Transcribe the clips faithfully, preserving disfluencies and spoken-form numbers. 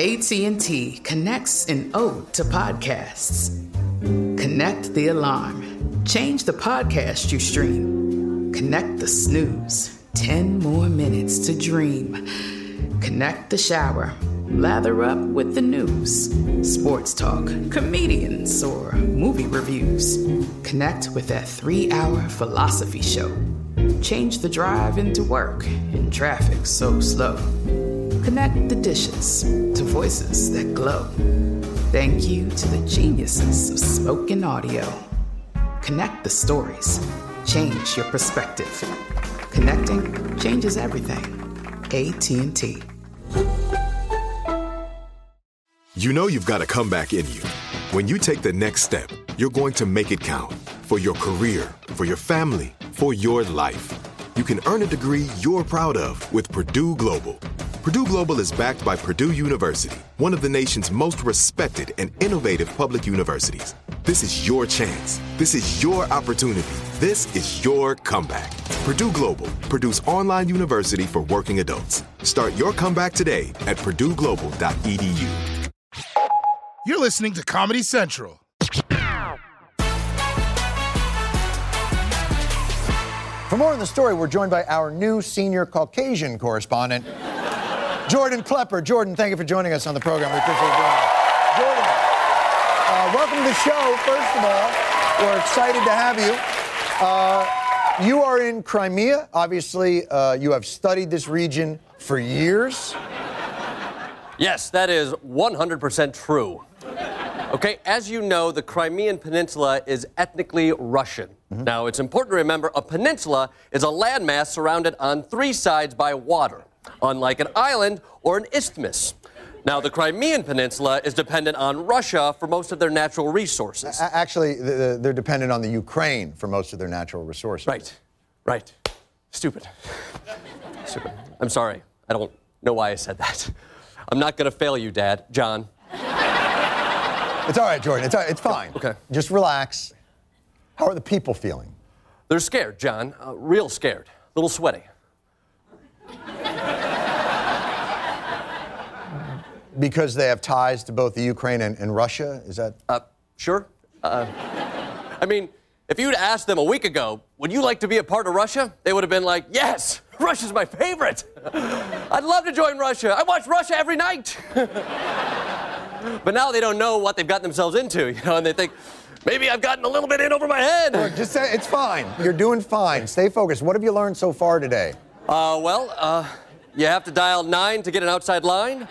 A T and T connects an ode to podcasts. Connect the alarm. Change the podcast you stream. Connect the snooze. Ten more minutes to dream. Connect the shower. Lather up with the news. Sports talk, comedians, or movie reviews. Connect with that three-hour philosophy show. Change the drive into work in traffic so slow. Connect the dishes to voices that glow. Thank you to the geniuses of spoken audio. Connect the stories. Change your perspective. Connecting changes everything. A T and T. You know you've got a comeback in you. When you take the next step, you're going to make it count. For your career, for your family, for your life. You can earn a degree you're proud of with Purdue Global. Purdue Global is backed by Purdue University, one of the nation's most respected and innovative public universities. This is your chance. This is your opportunity. This is your comeback. Purdue Global, Purdue's online university for working adults. Start your comeback today at purdue global dot e d u. You're listening to Comedy Central. For more on the story, we're joined by our new senior Caucasian correspondent, Jordan Klepper. Jordan, thank you for joining us on the program. We appreciate you doing it. Jordan, uh, welcome to the show, first of all. We're excited to have you. Uh, you are in Crimea. Obviously, uh, you have studied this region for years. Yes, that is one hundred percent true. Okay, as you know, the Crimean Peninsula is ethnically Russian. Mm-hmm. Now, it's important to remember a peninsula is a landmass surrounded on three sides by water, unlike an island or an isthmus. Now, the Crimean Peninsula is dependent on Russia for most of their natural resources. A- actually, the, they're dependent on the Ukraine for most of their natural resources. Right, right. Stupid. Stupid. I'm sorry. I don't know why I said that. I'm not going to fail you, Dad. John. It's all right, Jordan. It's all right. It's fine. Okay. Just relax. How are the people feeling? They're scared, John. Uh, real scared. A little sweaty. Because they have ties to both the Ukraine and, and Russia? Is that... Uh, sure. Uh, I mean, if you'd asked them a week ago, would you like to be a part of Russia? They would have been like, yes, Russia's my favorite. I'd love to join Russia. I watch Russia every night. But now they don't know what they've gotten themselves into, you know, and they think, maybe I've gotten a little bit in over my head. Look, just say, it's fine. You're doing fine. Stay focused. What have you learned so far today? Uh, well, uh, you have to dial nine to get an outside line.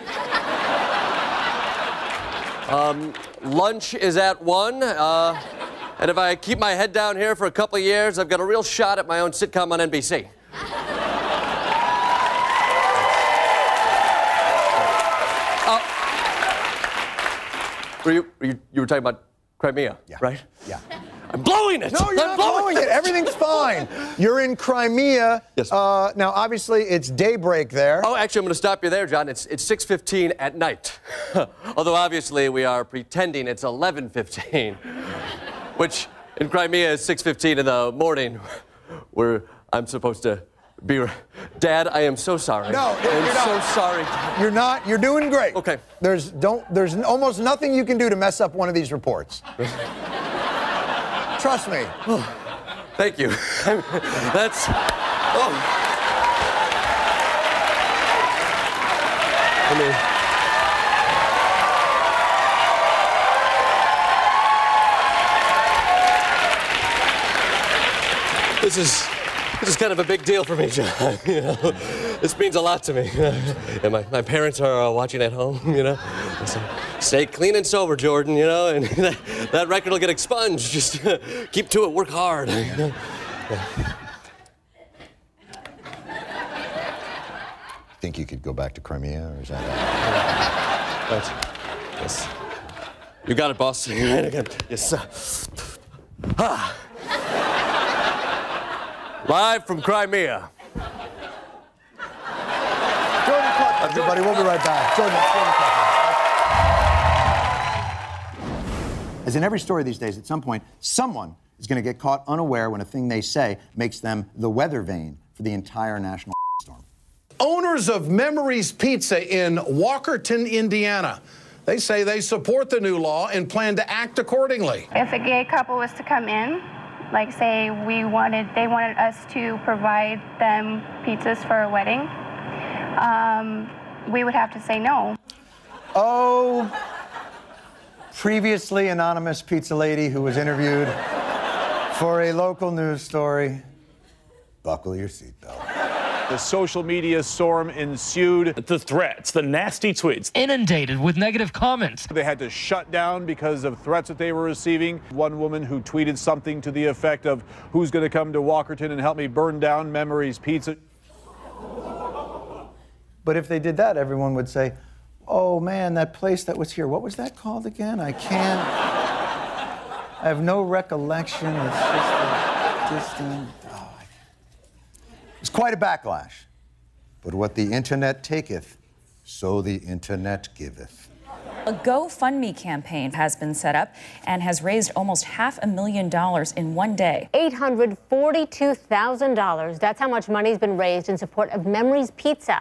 Um, lunch is at one, uh, and if I keep my head down here for a couple of years, I've got a real shot at my own sitcom on N B C. uh, were you, were you, you were talking about Crimea, yeah. right? Yeah. I'm blowing it! No, you're I'm not blowing blowing it. Everything's fine. You're in Crimea. Yes. Uh, now, obviously, it's daybreak there. Oh, actually, I'm going to stop you there, John. It's it's six fifteen at night. Although, obviously, we are pretending it's eleven fifteen, which in Crimea is six fifteen in the morning, where I'm supposed to be... Dad, I am so sorry. No, I you're am not. so sorry. You're not. You're doing great. Okay. There's don't. There's almost nothing you can do to mess up one of these reports. Trust me. Oh, thank you. That's... Oh. I mean... This is... This is kind of a big deal for me, John, you know. This means a lot to me. And my, my parents are uh, watching at home, you know. So, stay clean and sober, Jordan, you know, and that, that record will get expunged. Just keep to it, work hard. You know? Yeah. Think you could go back to Crimea, or is that... Right. Yes. You got it, boss. Yes, sir. Ah. Live from Crimea. Jordan Klepper, everybody. We'll be right back. Jordan, Jordan Klepper. As in every story these days, at some point, someone is going to get caught unaware when a thing they say makes them the weather vane for the entire national storm. Owner owners of Memories Pizza in Walkerton, Indiana. They say they support the new law and plan to act accordingly. If a gay couple was to come in, like say we wanted, they wanted us to provide them pizzas for a wedding, um, we would have to say no. Oh, previously anonymous pizza lady who was interviewed for a local news story. Buckle your seatbelt. The social media storm ensued. The threats, the nasty tweets. Inundated with negative comments. They had to shut down because of threats that they were receiving. One woman who tweeted something to the effect of, "Who's going to come to Walkerton and help me burn down Memories Pizza?" But if they did that, everyone would say, "Oh man, that place that was here, what was that called again? I can't, I have no recollection. It's just a distant." Oh, it's quite a backlash. But what the internet taketh, so the internet giveth. A GoFundMe campaign has been set up and has raised almost half a million dollars in one day. eight hundred forty-two thousand dollars. That's how much money has been raised in support of Memories Pizza.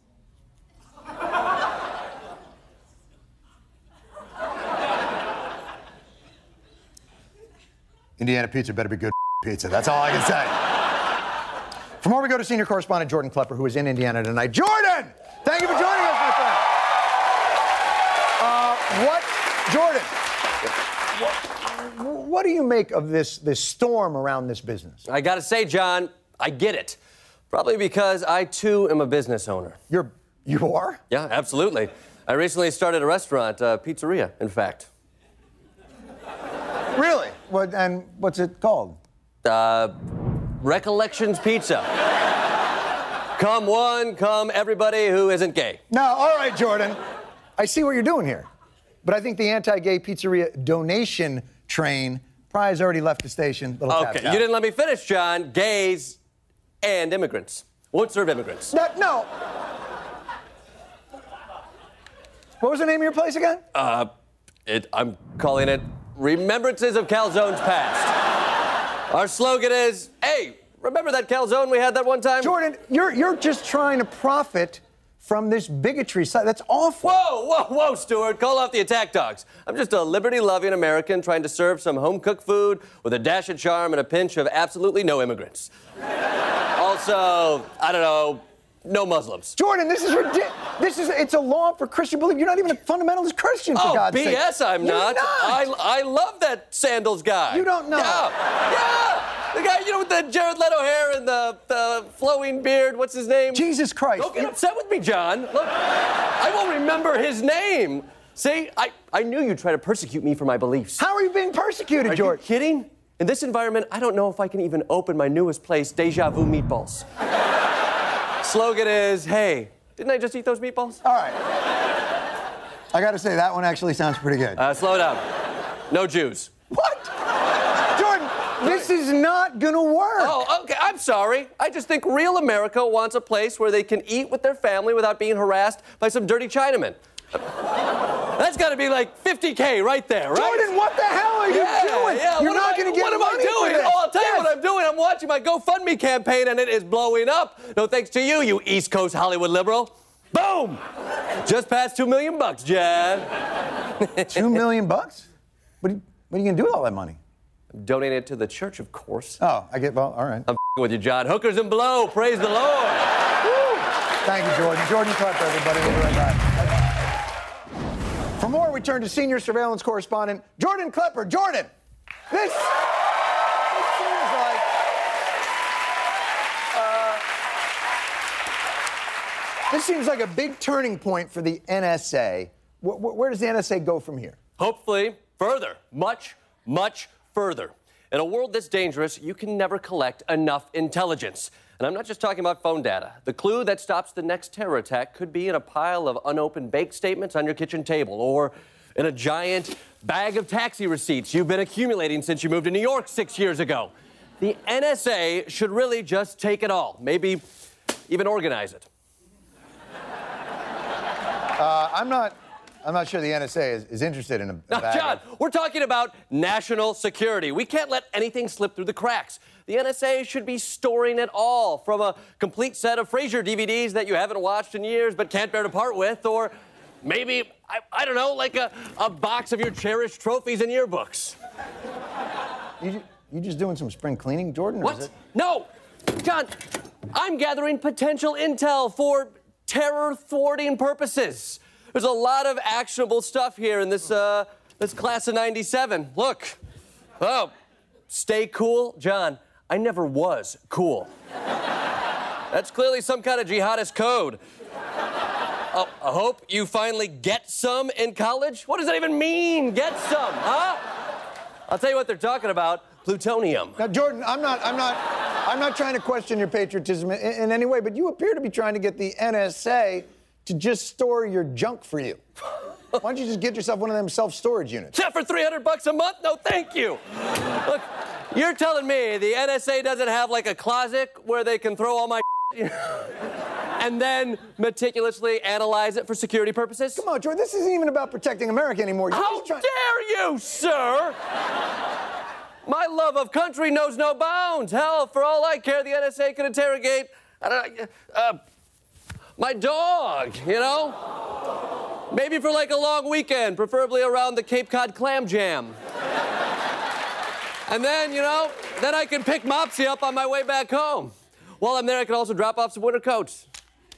Indiana pizza better be good pizza. That's all I can say. For more, we go to senior correspondent Jordan Klepper, who is in Indiana tonight. Jordan! Thank you for joining us, my friend. Uh, what, Jordan, what, what do you make of this, this storm around this business? I gotta say, John, I get it. Probably because I, too, am a business owner. You're, you are? Yeah, absolutely. I recently started a restaurant, a pizzeria, in fact. Really? What, and what's it called? Uh, Recollections Pizza. Come one, come everybody who isn't gay. No, all right, Jordan. I see what you're doing here. But I think the anti-gay pizzeria donation train probably has already left the station. Little Okay, you didn't let me finish, John. Gays and immigrants. Won't serve immigrants. No, no. What was the name of your place again? Uh, it, I'm calling it Remembrances of Calzone's Past. Our slogan is, hey, remember that calzone we had that one time? Jordan, you're you're just trying to profit from this bigotry. That's awful. Whoa, whoa, whoa, Stuart. Call off the attack dogs. I'm just a liberty-loving American trying to serve some home-cooked food with a dash of charm and a pinch of absolutely no immigrants. Also, I don't know, no Muslims. Jordan, this is ridiculous. This is, it's a law for Christian belief. You're not even a fundamentalist Christian, for oh, God's sake. B S I'm You're not. not. I, I love that Sandals guy. You don't know. Yeah, yeah. The guy, you know, with the Jared Leto hair and the, the flowing beard. What's his name? Jesus Christ. Don't get upset with me, John. Look, I won't remember his name. See, I, I knew you'd try to persecute me for my beliefs. How are you being persecuted, Are George? you kidding? In this environment, I don't know if I can even open my newest place, Deja Vu Meatballs. Slogan is, hey, didn't I just eat those meatballs? All right. I gotta say, that one actually sounds pretty good. Uh, slow down. No Jews. What? Jordan, this is not gonna work. Oh, okay, I'm sorry. I just think real America wants a place where they can eat with their family without being harassed by some dirty Chinamen. That's gotta be like fifty K right there, right? Jordan, what the hell are you yeah, doing? Yeah, You're what not I, gonna get What am money I doing? for this. Oh, I'll tell yes. you what I'm doing. I'm watching my GoFundMe campaign and it is blowing up. No thanks to you, you East Coast Hollywood liberal. Boom! Just past two million bucks, Jan. Two million bucks? What are, you, what are you gonna do with all that money? Donate it to the church, of course. Oh, I get, well, all right. I'm with you, John. Hookers and blow. Praise the Lord. Woo. Thank you, Jordan. Jordan Klepper, everybody. We'll be right back. For more, we turn to senior surveillance correspondent Jordan Klepper. Jordan, this, this seems like uh, this seems like a big turning point for the N S A. Where, where does the N S A go from here? Hopefully, further. Much, much further. In a world this dangerous, you can never collect enough intelligence. And I'm not just talking about phone data. The clue that stops the next terror attack could be in a pile of unopened bank statements on your kitchen table, or in a giant bag of taxi receipts you've been accumulating since you moved to New York six years ago. The N S A should really just take it all, maybe even organize it. Uh, I'm not, I'm not sure the N S A is, is interested in a, a Now, bag John, of- we're talking about national security. We can't let anything slip through the cracks. The N S A should be storing it all, from a complete set of Frasier D V Ds that you haven't watched in years but can't bear to part with, or maybe, I, I don't know, like a, a box of your cherished trophies and yearbooks. You, you just doing some spring cleaning, Jordan? Or What? Is it... No! John, I'm gathering potential intel for terror-thwarting purposes. There's a lot of actionable stuff here in this, uh, this class of ninety-seven. Look. Oh, stay cool. John, I never was cool. That's clearly some kind of jihadist code. Oh, I hope you finally get some in college. What does that even mean, get some, huh? I'll tell you what they're talking about, plutonium. Now, Jordan, I'm not, I'm not, I'm not trying to question your patriotism in, in any way, but you appear to be trying to get the N S A to just store your junk for you. Why don't you just get yourself one of them self-storage units? Yeah, for three hundred bucks a month? No, thank you. Look, you're telling me the N S A doesn't have like a closet where they can throw all my and then meticulously analyze it for security purposes? Come on, Jordan, this isn't even about protecting America anymore. You're How just trying... dare you, sir? My love of country knows no bounds. Hell, for all I care, the N S A could interrogate, I don't know, uh, my dog, you know? Maybe for like a long weekend, preferably around the Cape Cod Clam Jam. And then, you know, then I can pick Mopsy up on my way back home. While I'm there, I can also drop off some winter coats.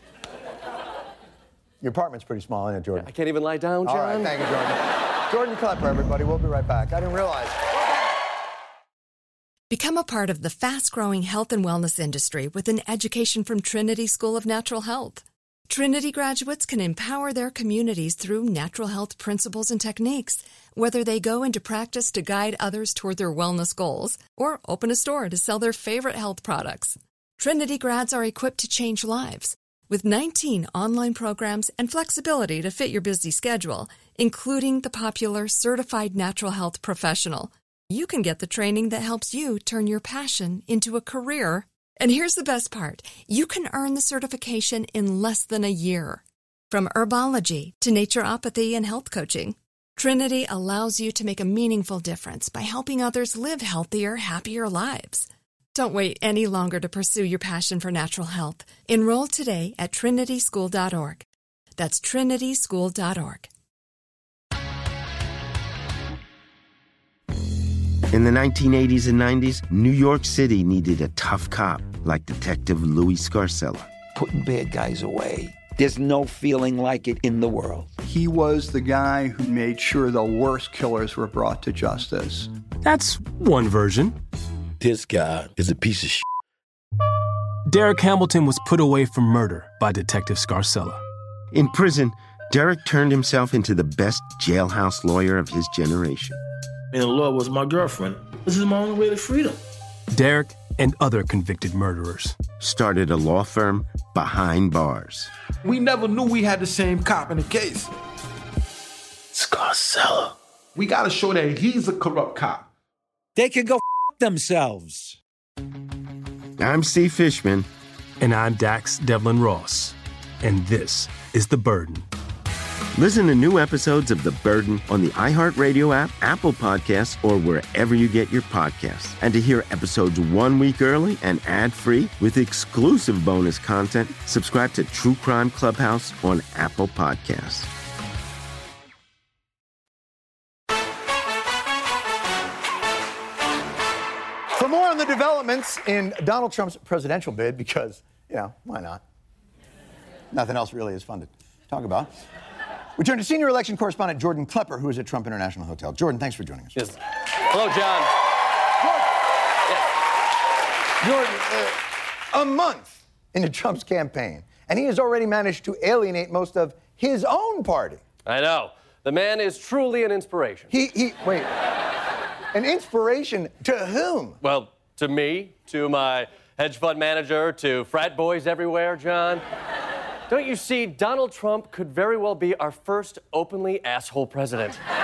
Your apartment's pretty small, isn't it, Jordan? I can't even lie down, John. All right, thank you, Jordan. Jordan Klepper, everybody. We'll be right back. I didn't realize. Become a part of the fast-growing health and wellness industry with an education from Trinity School of Natural Health. Trinity graduates can empower their communities through natural health principles and techniques, whether they go into practice to guide others toward their wellness goals or open a store to sell their favorite health products. Trinity grads are equipped to change lives with nineteen online programs and flexibility to fit your busy schedule, including the popular Certified Natural Health Professional. You can get the training that helps you turn your passion into a career. And here's the best part. You can earn the certification in less than a year. From herbology to naturopathy and health coaching, Trinity allows you to make a meaningful difference by helping others live healthier, happier lives. Don't wait any longer to pursue your passion for natural health. Enroll today at trinity school dot org. That's trinity school dot org. In the nineteen eighties and nineties, New York City needed a tough cop like Detective Louis Scarcella. Putting bad guys away. There's no feeling like it in the world. He was the guy who made sure the worst killers were brought to justice. That's one version. This guy is a piece of shit. Derek Hamilton was put away for murder by Detective Scarcella. In prison, Derek turned himself into the best jailhouse lawyer of his generation. And the law was my girlfriend. This is my only way to freedom. Derek and other convicted murderers started a law firm behind bars. We never knew we had the same cop in the case. Scarcella. We gotta show that he's a corrupt cop. They can go f*** themselves. I'm Steve Fishman. And I'm Dax Devlin Ross. And this is The Burden. Listen to new episodes of The Burden on the iHeartRadio app, Apple Podcasts, or wherever you get your podcasts. And to hear episodes one week early and ad-free with exclusive bonus content, subscribe to True Crime Clubhouse on Apple Podcasts. For more on the developments in Donald Trump's presidential bid, because, you know, why not? Nothing else really is fun to talk about. We turn to senior election correspondent Jordan Klepper, who is at Trump International Hotel. Jordan, thanks for joining us. Yes. Hello, John. Jordan, uh, a month into Trump's campaign, and he has already managed to alienate most of his own party. I know. The man is truly an inspiration. He, he, wait. An inspiration to whom? Well, to me, to my hedge fund manager, to frat boys everywhere, John. Don't you see, Donald Trump could very well be our first openly asshole president. Oh,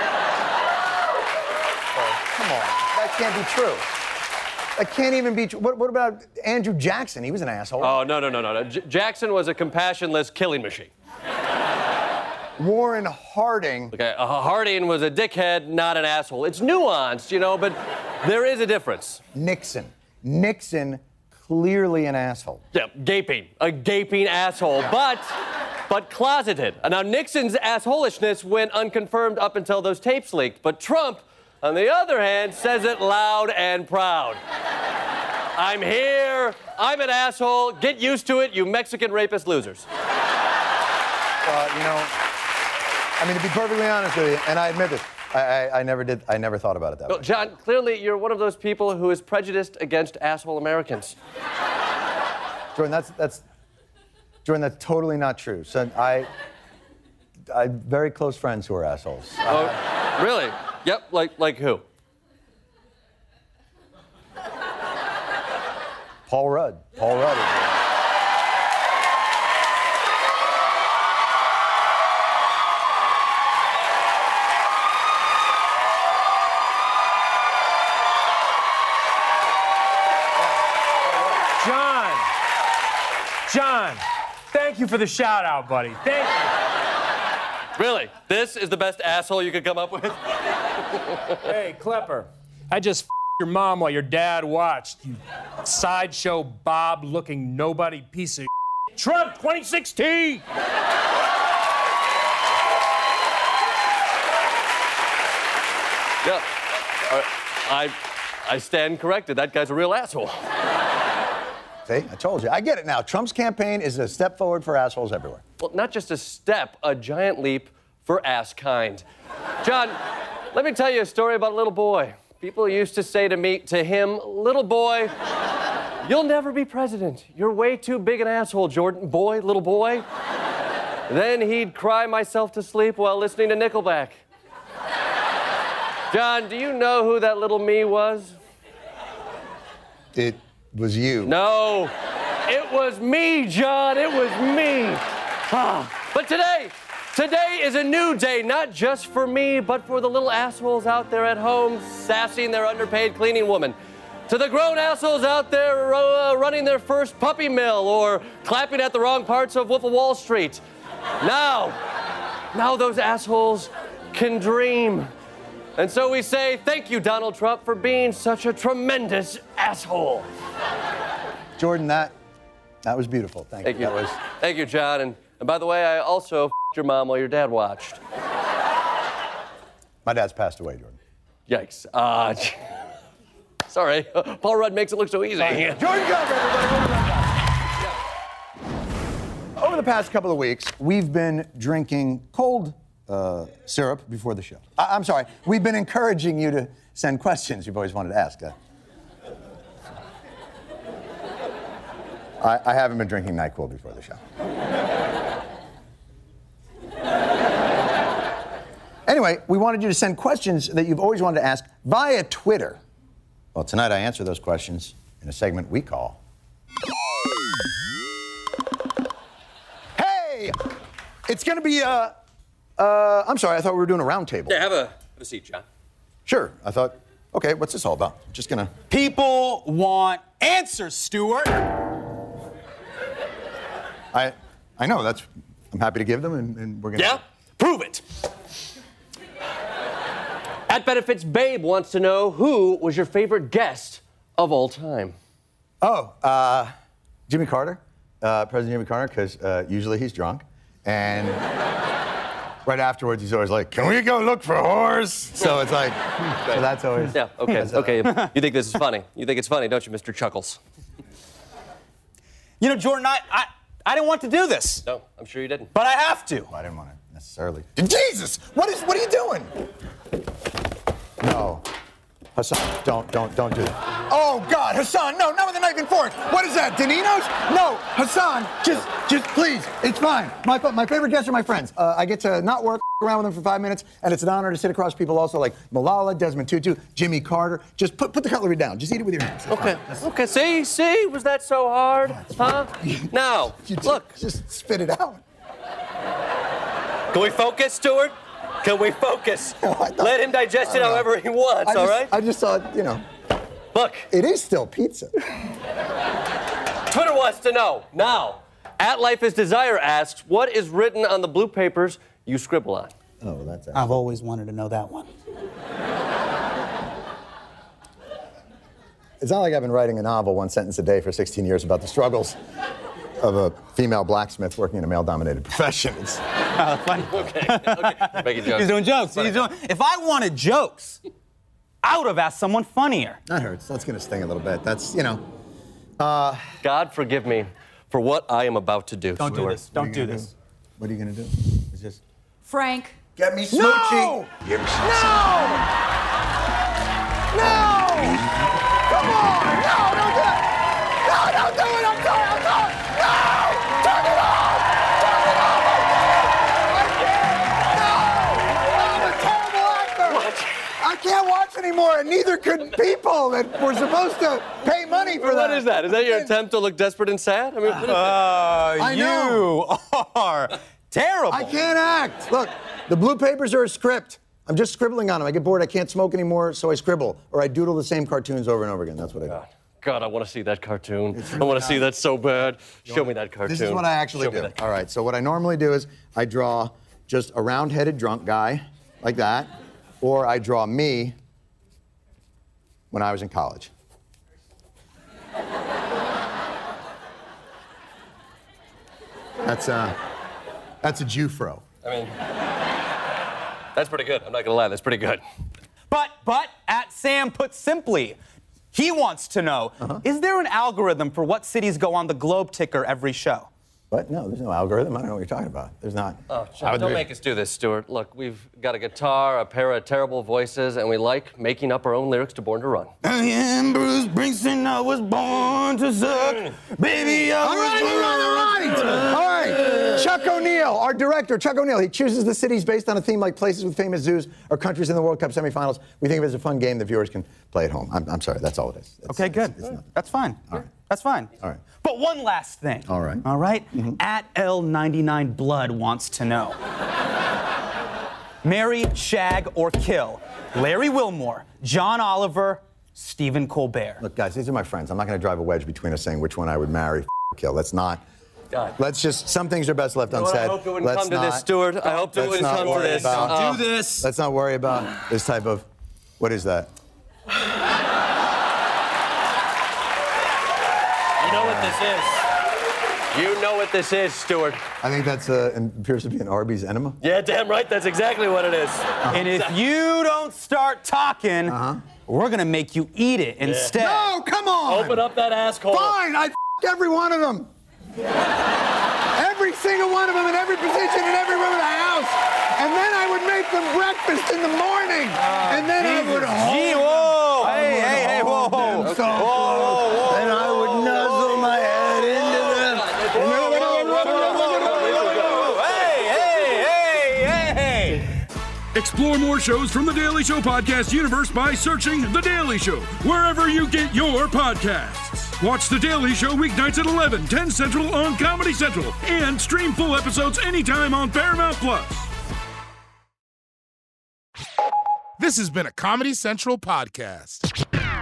come on. That can't be true. That can't even be true. What, what about Andrew Jackson? He was an asshole. Oh, no, no, no, no. no. J- Jackson was a compassionless killing machine. Warren Harding. Okay, uh, Harding was a dickhead, not an asshole. It's nuanced, you know, but there is a difference. Nixon. Nixon, clearly an asshole. Yeah, gaping. A gaping asshole, but... but closeted. Now, Nixon's assholishness went unconfirmed up until those tapes leaked, but Trump, on the other hand, says it loud and proud. I'm here. I'm an asshole. Get used to it, you Mexican rapist losers. Uh, you know, I mean, to be perfectly honest with you, and I admit this, I, I, I never did, I never thought about it that well, way. John, clearly you're one of those people who is prejudiced against asshole Americans. Jordan, that's, that's, Jordan, that's totally not true. So I, I have very close friends who are assholes. Oh, really? Yep, like, like who? Paul Rudd. Paul Rudd. Is John, John, thank you for the shout out, buddy. Thank you. Really? This is the best asshole you could come up with? Hey, Klepper, I just f***ed your mom while your dad watched, you sideshow Bob-looking nobody piece of shit. Trump twenty sixteen! Yeah. Uh, I, I stand corrected. That guy's a real asshole. See, I told you. I get it now. Trump's campaign is a step forward for assholes everywhere. Well, not just a step, a giant leap for ass-kind. John, let me tell you a story about a little boy. People used to say to me, to him, little boy, you'll never be president. You're way too big an asshole, Jordan. Boy, little boy. Then he'd cry myself to sleep while listening to Nickelback. John, do you know who that little me was? It was you. No, it was me, John. It was me. Ah. But today, today is a new day, not just for me, but for the little assholes out there at home sassing their underpaid cleaning woman. To the grown assholes out there uh, running their first puppy mill or clapping at the wrong parts of Wolf of Wall Street. Now, now those assholes can dream. And so we say, thank you, Donald Trump, for being such a tremendous asshole. Jordan, that that was beautiful. Thank, Thank you. you. That was... Thank you, John. And, and by the way, I also f***ed your mom while your dad watched. My dad's passed away, Jordan. Yikes. Uh, sorry. Paul Rudd makes it look so easy. Jordan Gump, everybody. Over the past couple of weeks, we've been drinking cold uh, syrup before the show. I- I'm sorry. We've been encouraging you to send questions you've always wanted to ask. Uh, I, I haven't been drinking NyQuil before the show. Anyway, we wanted you to send questions that you've always wanted to ask via Twitter. Well, tonight I answer those questions in a segment we call... Hey! It's gonna be, uh... Uh, I'm sorry, I thought we were doing a round table. Yeah, have a, have a seat, John. Sure, I thought, okay, what's this all about? Just gonna... People want answers, Stuart. I I know, that's... I'm happy to give them, and, and we're gonna... Yeah? Prove it. At Benefits Babe wants to know who was your favorite guest of all time? Oh, uh, Jimmy Carter, uh, President Jimmy Carter, because uh, usually he's drunk, and right afterwards he's always like, "Can we go look for whores?" So it's like, so that's always. Yeah. Okay. that's, uh, Okay. You think this is funny? You think it's funny, don't you, Mister Chuckles? You know, Jordan, I, I, I didn't want to do this. No, I'm sure you didn't. But I have to. I didn't want to necessarily. Jesus! What is? What are you doing? No. Hassan, don't, don't, don't do that. Oh, God, Hassan, no, not with a knife and fork. What is that, Danino's? No, Hassan, just, just please, it's fine. My, my favorite guests are my friends. Uh, I get to not work around with them for five minutes, and it's an honor to sit across people also like Malala, Desmond Tutu, Jimmy Carter. Just put, put the cutlery down. Just eat it with your hands. It's Okay. fine. Okay. See, see, was that so hard? Huh? Now, You just, look. Just spit it out. Can we focus, Stuart? Can we focus? No, I thought- Let him digest it I don't know. however he wants, I all just, right? I just thought, you know. Look, It is still pizza. Twitter wants to know, now, At Life is Desire asks, what is written on the blue papers you scribble on? Oh, that's I've always wanted to know that one. It's not like I've been writing a novel one sentence a day for sixteen years about the struggles of a female blacksmith working in a male-dominated profession. It's Oh, funny. Okay, okay. Making jokes. He's doing jokes. He's doing, if I wanted jokes, I would have asked someone funnier. That hurts. That's going to sting a little bit. That's, you know. Uh, God forgive me for what I am about to do. Don't do Stuart. this. Don't do this. Do? What are you going to do? It's just... Frank. Get me smoochy. No! Give me No! No! Come on! No, don't do it! No, don't do it! I'm sorry, I'm sorry! No! Turn it off! Turn it off! I can't! No! I'm a terrible actor! I can't watch anymore, and neither could people that were supposed to pay money for that. What is that? Is that your attempt to look desperate and sad? I mean, what is Uh, I you know. are terrible. I can't act. Look, the blue papers are a script. I'm just scribbling on them. I get bored. I can't smoke anymore, so I scribble. Or I doodle the same cartoons over and over again. That's what I do. God, I want to see that cartoon. I want to see that so bad. Show me that cartoon. This is what I actually Show me do. that. All right, so what I normally do is I draw just a round-headed drunk guy, like that, or I draw me when I was in college. That's, uh, that's a Jufro. I mean, that's pretty good. I'm not gonna lie, that's pretty good. But, but, at Sam put simply, he wants to know, Uh-huh. is there an algorithm for what cities go on the Globe ticker every show? What? No, there's no algorithm. I don't know what you're talking about. There's not. Oh, Chuck, don't make us do this, Stuart. Look, we've got a guitar, a pair of terrible voices, and we like making up our own lyrics to Born to Run. I am Bruce Springsteen, I was born to suck. Baby, I All was right, all right, all right. All right. Chuck O'Neill, our director, Chuck O'Neill, he chooses the cities based on a theme like places with famous zoos or countries in the World Cup semifinals. We think of it as a fun game that viewers can play at home. I'm, I'm sorry, that's all it is. It's, Okay, good. It's, it's not, That's fine. all right. That's fine. All right. But one last thing. All right. All right? At L ninety-nine Blood wants to know. Marry, shag, or kill Larry Wilmore, John Oliver, Stephen Colbert. Look, guys, these are my friends. I'm not going to drive a wedge between us saying which one I would marry, f- or kill. Let's not. God. Let's just, some things are best left You know what? unsaid. I hope it wouldn't Let's come to not, this, Stuart. I hope it let's wouldn't not come to worry this. about- Uh, Do this. Let's not worry about this type of, what is that? You know what this is. You know what this is, Stuart. I think that's uh, appears to be an Arby's enema. Yeah, damn right. That's exactly what it is. And if you don't start talking, we're gonna make you eat it instead. No, come on! Open up that asshole. Fine, I'd f- every one of them. Every single one of them in every position in every room of the house. And then I would make them breakfast in the morning. and then I would hold Gee, them. whoa! I Hey, would hey, hey, whoa, hold whoa. them so Whoa, whoa, close. whoa, And I would nuzzle my head into them. And then Hey, hey, hey, hey, hey! Explore more shows from The Daily Show podcast universe by searching The Daily Show wherever you get your podcasts. Watch The Daily Show weeknights at eleven, ten Central on Comedy Central and stream full episodes anytime on Paramount Plus. This has been a Comedy Central podcast.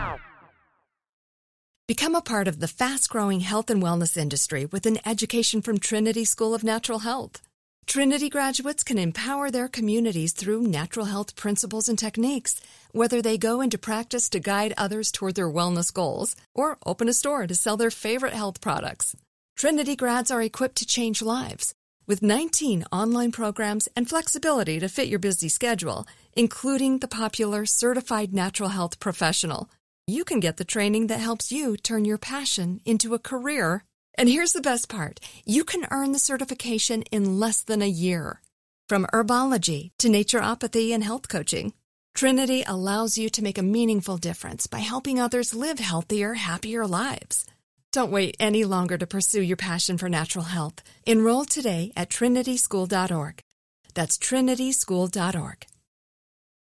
Become a part of the fast-growing health and wellness industry with an education from Trinity School of Natural Health. Trinity graduates can empower their communities through natural health principles and techniques, whether they go into practice to guide others toward their wellness goals or open a store to sell their favorite health products. Trinity grads are equipped to change lives with nineteen online programs and flexibility to fit your busy schedule, including the popular Certified Natural Health Professional. You can get the training that helps you turn your passion into a career. And here's the best part. You can earn the certification in less than a year. From herbology to naturopathy and health coaching, Trinity allows you to make a meaningful difference by helping others live healthier, happier lives. Don't wait any longer to pursue your passion for natural health. Enroll today at trinity school dot org. That's trinity school dot org.